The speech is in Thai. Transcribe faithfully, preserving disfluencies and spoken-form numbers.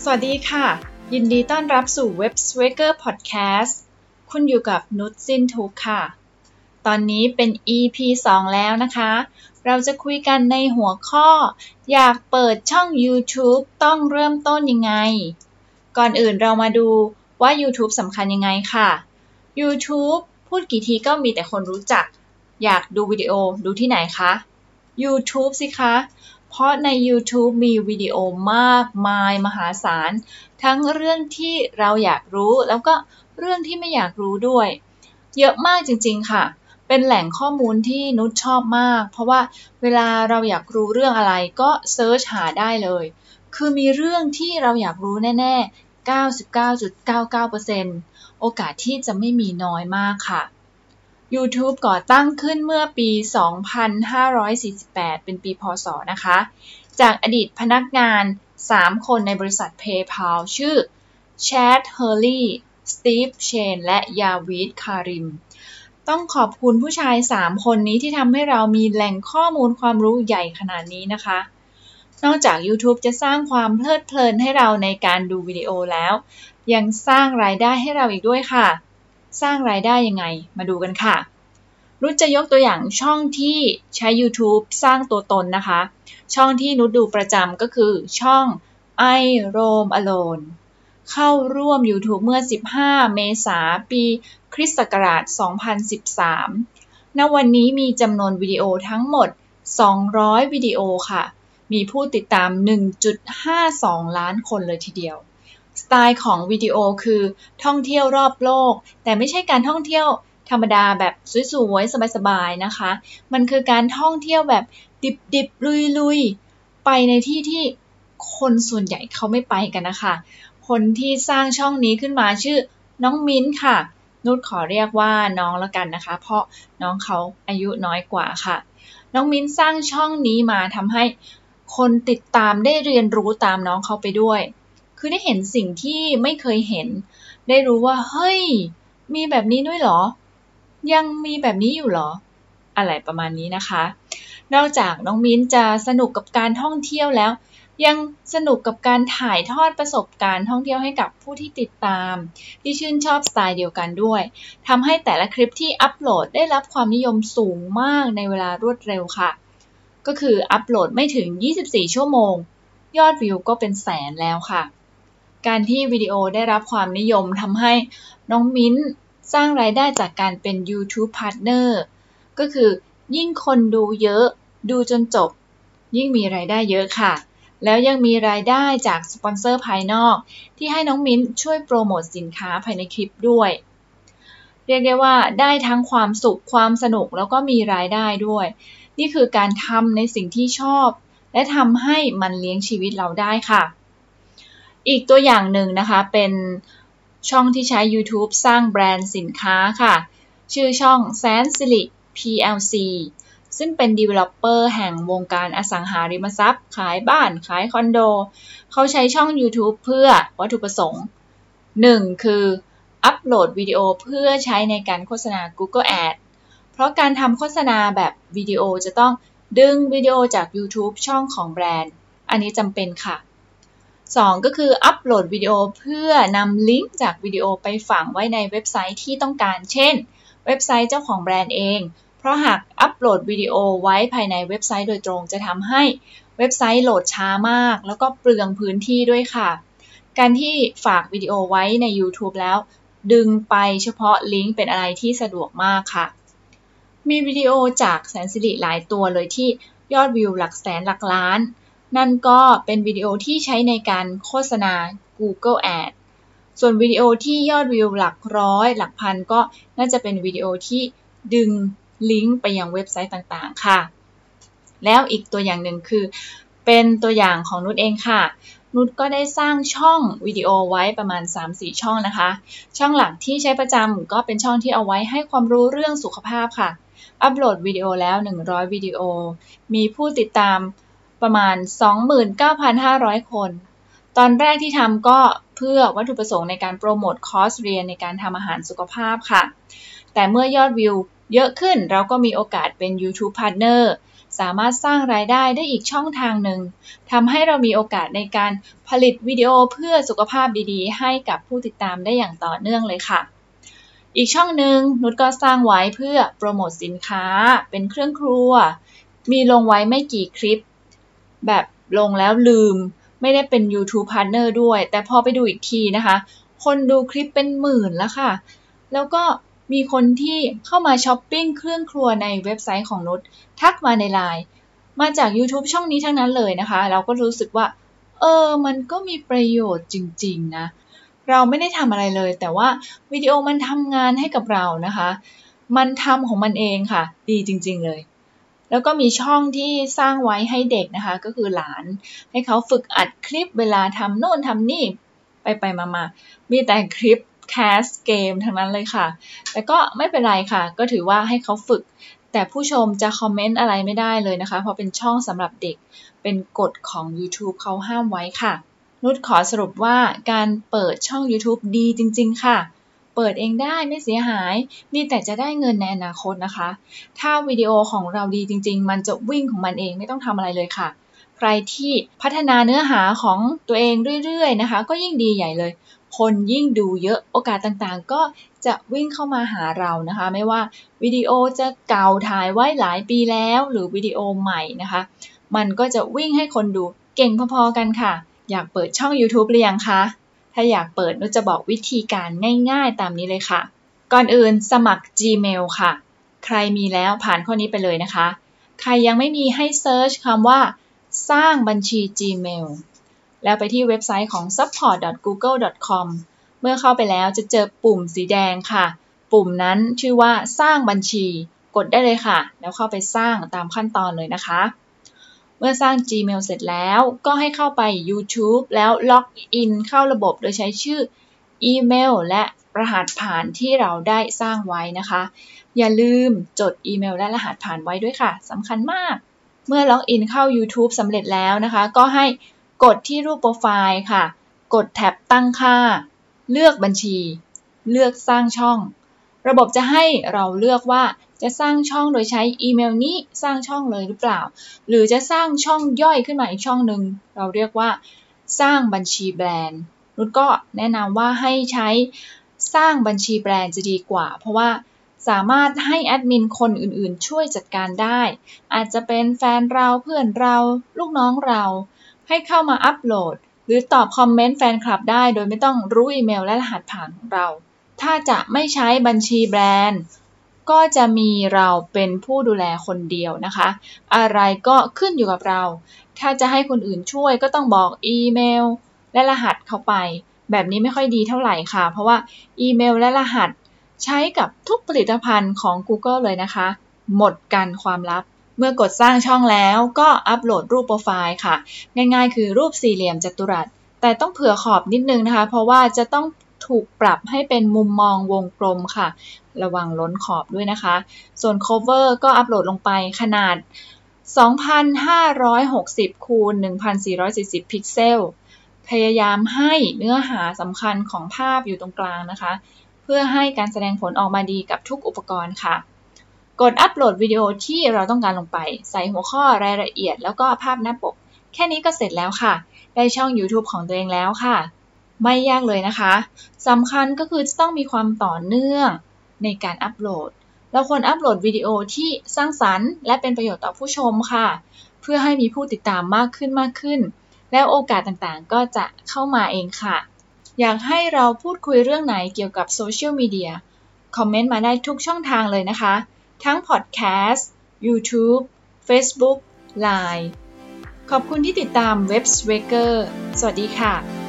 สวัสดีค่ะยินดีต้อนรับสู่ Web Swager Podcast คุณอยู่กับนุชสิ้นทุกข์ค่ะตอนนี้เป็น อี พี สองแล้วนะคะเราจะคุยกันในหัวข้ออยากเปิดช่อง YouTube ต้องเริ่มต้นยังไงก่อนอื่นเรามาดูว่า YouTube สำคัญยังไงค่ะ YouTube พูดกี่ทีก็มีแต่คนรู้จักอยากดูวิดีโอดูที่ไหนคะ YouTube สิคะเพราะใน YouTube มีวิดีโอมากมายมหาศาลทั้งเรื่องที่เราอยากรู้แล้วก็เรื่องที่ไม่อยากรู้ด้วยเยอะมากจริงๆค่ะเป็นแหล่งข้อมูลที่นุชชอบมากเพราะว่าเวลาเราอยากรู้เรื่องอะไรก็เซิร์ชหาได้เลยคือมีเรื่องที่เราอยากรู้แน่ๆ เก้าสิบเก้าจุดเก้าเก้าเปอร์เซ็นต์ โอกาสที่จะไม่มีน้อยมากค่ะ YouTube ก่อตั้งขึ้นเมื่อปี สองพันห้าร้อยสี่สิบแปด เป็นปีพ.ศ. นะคะจากอดีตพนักงาน สาม คนในบริษัท PayPal ชื่อ Chad Hurley Steve Chen และ Javed Karim ต้องขอบคุณผู้ชาย สาม คนนี้ที่ทำให้เรามีแหล่งข้อมูลความรู้ใหญ่ขนาดนี้นะคะนอกจาก YouTube จะสร้างความเพลิดเพลินให้เราในการดูวิดีโอแล้วยังสร้างรายได้ให้เราอีกด้วยค่ะสร้างรายได้ยังไงมาดูกันค่ะนุชจะยกตัวอย่างช่องที่ใช้ YouTube สร้างตัวตนนะคะช่องที่นุชดูประจำก็คือช่อง I Roam Alone เข้าร่วม YouTube เมื่อ สิบห้า เมษายน ปีคริสต์ศักราช สองพันสิบสาม ณ วันนี้มีจำนวนวิดีโอทั้งหมด สองร้อย วิดีโอค่ะมีผู้ติดตาม หนึ่งจุดห้าสอง ล้านคนเลยทีเดียวสไตล์ของวิดีโอคือท่องเที่ยวรอบโลกแต่ไม่ใช่การท่องเที่ยวธรรมดาแบบสวยๆสบายๆนะคะมันคือการท่องเที่ยวแบบดิบๆลุยๆไปในที่ที่คนส่วนใหญ่เขาไม่ไปกันนะคะคนที่สร้างช่องนี้ขึ้นมาชื่อน้องมิ้นค่ะนุชขอเรียกว่าน้องแล้วกันนะคะเพราะน้องเขาอายุน้อยกว่าค่ะน้องมิ้นสร้างช่องนี้มาทำให้คนติดตามได้เรียนรู้ตามน้องเขาไปด้วยคือได้เห็นสิ่งที่ไม่เคยเห็นได้รู้ว่าเฮ้ยมีแบบนี้ด้วยเหรอยังมีแบบนี้อยู่เหรออะไรประมาณนี้นะคะนอกจากน้องมิ้นจะสนุกกับการท่องเที่ยวแล้วยังสนุกกับการถ่ายทอดประสบการณ์ท่องเที่ยวให้กับผู้ที่ติดตามที่ชื่นชอบสไตล์เดียวกันด้วยทำให้แต่ละคลิปที่อัปโหลดได้รับความนิยมสูงมากในเวลารวดเร็วค่ะก็คืออัปโหลดไม่ถึงยี่สิบสี่ชั่วโมงยอดวิวก็เป็นแสนแล้วค่ะการที่วิดีโอได้รับความนิยมทำให้น้องมิ้นสร้างรายได้จากการเป็น YouTube Partner ก็คือยิ่งคนดูเยอะดูจนจบยิ่งมีรายได้เยอะค่ะแล้วยังมีรายได้จากสปอนเซอร์ภายนอกที่ให้น้องมิ้นช่วยโปรโมทสินค้าภายในคลิปด้วยเรียกได้ว่าได้ทั้งความสุขความสนุกแล้วก็มีรายได้ด้วยนี่คือการทำในสิ่งที่ชอบและทำให้มันเลี้ยงชีวิตเราได้ค่ะอีกตัวอย่างหนึ่งนะคะเป็นช่องที่ใช้ YouTube สร้างแบรนด์สินค้าค่ะชื่อช่องแสนสิริ พี แอล ซี ซึ่งเป็น developer แห่งวงการอสังหาริมทรัพย์ขายบ้านขายคอนโดเขาใช้ช่อง YouTube เพื่อวัตถุประสงค์ หนึ่ง คืออัปโหลดวิดีโอเพื่อใช้ในการโฆษณา Google Ads เพราะการทำโฆษณาแบบวิดีโอจะต้องดึงวิดีโอจาก YouTube ช่องของแบรนด์อันนี้จำเป็นค่ะสองก็คืออัปโหลดวิดีโอเพื่อนำลิงก์จากวิดีโอไปฝังไว้ในเว็บไซต์ที่ต้องการเช่นเว็บไซต์เจ้าของแบรนด์เองเพราะหากอัปโหลดวิดีโอไว้ภายในเว็บไซต์โดยตรงจะทำให้เว็บไซต์โหลดช้ามากแล้วก็เปลืองพื้นที่ด้วยค่ะการที่ฝากวิดีโอไว้ใน YouTube แล้วดึงไปเฉพาะลิงก์เป็นอะไรที่สะดวกมากค่ะมีวิดีโอจากแสนสิริหลายตัวเลยที่ยอดวิวหลักแสนหลักล้านนั่นก็เป็นวิดีโอที่ใช้ในการโฆษณา Google Ads ส่วนวิดีโอที่ยอดวิวหลักร้อยหลักพันก็น่าจะเป็นวิดีโอที่ดึงลิงก์ไปยังเว็บไซต์ต่างๆค่ะแล้วอีกตัวอย่างหนึ่งคือเป็นตัวอย่างของนุชเองค่ะนุชก็ได้สร้างช่องวิดีโอไว้ประมาณ สามสี่ ช่องนะคะช่องหลักที่ใช้ประจำก็เป็นช่องที่เอาไว้ให้ความรู้เรื่องสุขภาพค่ะอัปโหลดวิดีโอแล้วหนึ่งร้อยวิดีโอมีผู้ติดตามประมาณ สองหมื่นเก้าพันห้าร้อย คนตอนแรกที่ทำก็เพื่อวัตถุประสงค์ในการโปรโมทคอร์สเรียนในการทำอาหารสุขภาพค่ะแต่เมื่อยอดวิวเยอะขึ้นเราก็มีโอกาสเป็น YouTube Partner สามารถสร้างรายได้ได้อีกช่องทางหนึ่งทำให้เรามีโอกาสในการผลิตวิดีโอเพื่อสุขภาพดีๆให้กับผู้ติดตามได้อย่างต่อเนื่องเลยค่ะอีกช่องหนึ่งนุชก็สร้างไว้เพื่อโปรโมทสินค้าเป็นเครื่องครัวมีลงไว้ไม่กี่คลิปแบบลงแล้วลืมไม่ได้เป็น YouTube Partner ด้วยแต่พอไปดูอีกทีนะคะคนดูคลิปเป็นหมื่นแล้วค่ะแล้วก็มีคนที่เข้ามาช้อปปิ้งเครื่องครัวในเว็บไซต์ของนุชทักมาใน ไลน์ มาจาก YouTube ช่องนี้ทั้งนั้นเลยนะคะเราก็รู้สึกว่าเออมันก็มีประโยชน์จริงๆนะเราไม่ได้ทำอะไรเลยแต่ว่าวิดีโอมันทำงานให้กับเรานะคะมันทำของมันเองค่ะดีจริงๆเลยแล้วก็มีช่องที่สร้างไว้ให้เด็กนะคะก็คือหลานให้เขาฝึกอัดคลิปเวลาทำโน่นทำนี่ไปไปมาๆมีแต่คลิปแคสเกมทั้งนั้นเลยค่ะแต่ก็ไม่เป็นไรค่ะก็ถือว่าให้เขาฝึกแต่ผู้ชมจะคอมเมนต์อะไรไม่ได้เลยนะคะเพราะเป็นช่องสำหรับเด็กเป็นกฎของ YouTube เขาห้ามไว้ค่ะนุชขอสรุปว่าการเปิดช่อง YouTube ดีจริงๆค่ะเปิดเองได้ไม่เสียหายมีแต่จะได้เงินในอนาคตนะคะถ้าวิดีโอของเราดีจริงๆมันจะวิ่งของมันเองไม่ต้องทำอะไรเลยค่ะใครที่พัฒนาเนื้อหาของตัวเองเรื่อยๆนะคะก็ยิ่งดีใหญ่เลยคนยิ่งดูเยอะโอกาสต่างๆก็จะวิ่งเข้ามาหาเรานะคะไม่ว่าวิดีโอจะเก่าถ่ายไว้หลายปีแล้วหรือวิดีโอใหม่นะคะมันก็จะวิ่งให้คนดูเก่งพอๆกันค่ะอยากเปิดช่อง YouTube หรือยังคะถ้าอยากเปิดนุชจะบอกวิธีการง่ายๆตามนี้เลยค่ะก่อนอื่นสมัคร Gmail ค่ะใครมีแล้วผ่านข้อนี้ไปเลยนะคะใครยังไม่มีให้เซิร์ชคำว่าสร้างบัญชี Gmail แล้วไปที่เว็บไซต์ของ ซัพพอร์ต ดอท กูเกิล ดอท คอม เมื่อเข้าไปแล้วจะเจอปุ่มสีแดงค่ะปุ่มนั้นชื่อว่าสร้างบัญชีกดได้เลยค่ะแล้วเข้าไปสร้างตามขั้นตอนเลยนะคะเมื่อสร้าง Gmail เสร็จแล้วก็ให้เข้าไป YouTube แล้วล็อกอินเข้าระบบโดยใช้ชื่ออีเมลและรหัสผ่านที่เราได้สร้างไว้นะคะอย่าลืมจดอีเมลและรหัสผ่านไว้ด้วยค่ะสำคัญมากเมื่อล็อกอินเข้า YouTube สำเร็จแล้วนะคะก็ให้กดที่รูปโปรไฟล์ค่ะกดแท็บตั้งค่าเลือกบัญชีเลือกสร้างช่องระบบจะให้เราเลือกว่าจะสร้างช่องโดยใช้อีเมลนี้สร้างช่องเลยหรือเปล่าหรือจะสร้างช่องย่อยขึ้นมาอีกช่องหนึ่งเราเรียกว่าสร้างบัญชีแบรนด์นุชก็แนะนำว่าให้ใช้สร้างบัญชีแบรนด์จะดีกว่าเพราะว่าสามารถให้แอดมินคนอื่นๆช่วยจัดการได้อาจจะเป็นแฟนเราเพื่อนเราลูกน้องเราให้เข้ามาอัปโหลดหรือตอบคอมเมนต์แฟนคลับได้โดยไม่ต้องรู้อีเมลและรหัสผ่านของเราถ้าจะไม่ใช้บัญชีแบรนด์ก็จะมีเราเป็นผู้ดูแลคนเดียวนะคะอะไรก็ขึ้นอยู่กับเราถ้าจะให้คนอื่นช่วยก็ต้องบอกอีเมลและรหัสเข้าไปแบบนี้ไม่ค่อยดีเท่าไหร่ค่ะเพราะว่าอีเมลและรหัสใช้กับทุกผลิตภัณฑ์ของ Google เลยนะคะหมดกันความลับเมื่อกดสร้างช่องแล้วก็อัปโหลดรูปโปรไฟล์ค่ะง่ายๆคือรูปสี่เหลี่ยมจัตุรัสแต่ต้องเผื่อขอบนิดนึงนะคะเพราะว่าจะต้องถูกปรับให้เป็นมุมมองวงกลมค่ะระวังล้นขอบด้วยนะคะส่วน cover ก็อัปโหลดลงไปขนาด สองพันห้าร้อยหกสิบ คูณ หนึ่งพันสี่ร้อยสี่สิบ พิกเซลพยายามให้เนื้อหาสำคัญของภาพอยู่ตรงกลางนะคะเพื่อให้การแสดงผลออกมาดีกับทุกอุปกรณ์ค่ะกดอัปโหลดวิดีโอที่เราต้องการลงไปใส่หัวข้อรายละเอียดแล้วก็ภาพหน้าปกแค่นี้ก็เสร็จแล้วค่ะได้ช่อง YouTube ของตัวเองแล้วค่ะไม่ยากเลยนะคะสำคัญก็คือจะต้องมีความต่อเนื่องในการอัปโหลดเราควรอัปโหลดวิดีโอที่สร้างสรรค์และเป็นประโยชน์ต่อผู้ชมค่ะเพื่อให้มีผู้ติดตามมากขึ้นมากขึ้นแล้วโอกาสต่างๆก็จะเข้ามาเองค่ะอยากให้เราพูดคุยเรื่องไหนเกี่ยวกับโซเชียลมีเดียคอมเมนต์มาได้ทุกช่องทางเลยนะคะทั้งพอดแคสต์ YouTube Facebook ไลน์ ขอบคุณที่ติดตาม Webswaker สวัสดีค่ะ